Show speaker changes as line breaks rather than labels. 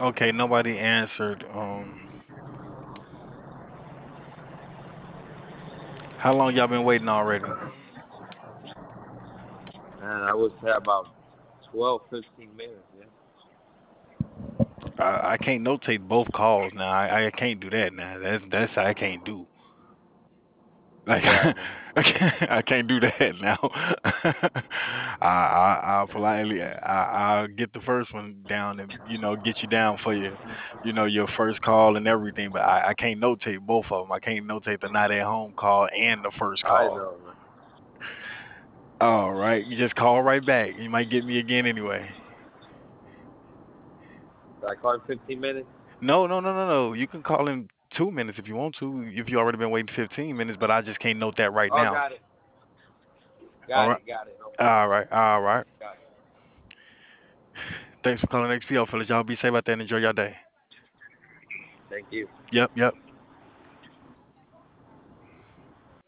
Okay, nobody answered. How long y'all been waiting already?
Man, I would say about 12, 15 minutes. Yeah.
I can't notate both calls now. I can't do that now. That's I can't do. Like
Yeah, man.
I can't do that now. I'll politely I'll get the first one down and get you down for your first call and everything. But I can't notate both of them. I can't notate the not at home call and the first
I
call.
know, man.
All right, you just call right back. You might get me again anyway.
So I call in 15 minutes.
No, no, no, no, no. You can call in 2 minutes if you want to, if you already been waiting 15 minutes, but I just can't note that right
Oh,
now.
got it.
All
Got
right.
it. Got it. No problem.
All right. All right.
Got it.
Thanks for calling XPL, fellas. Y'all be safe out there and enjoy your day.
Thank you.
Yep, yep.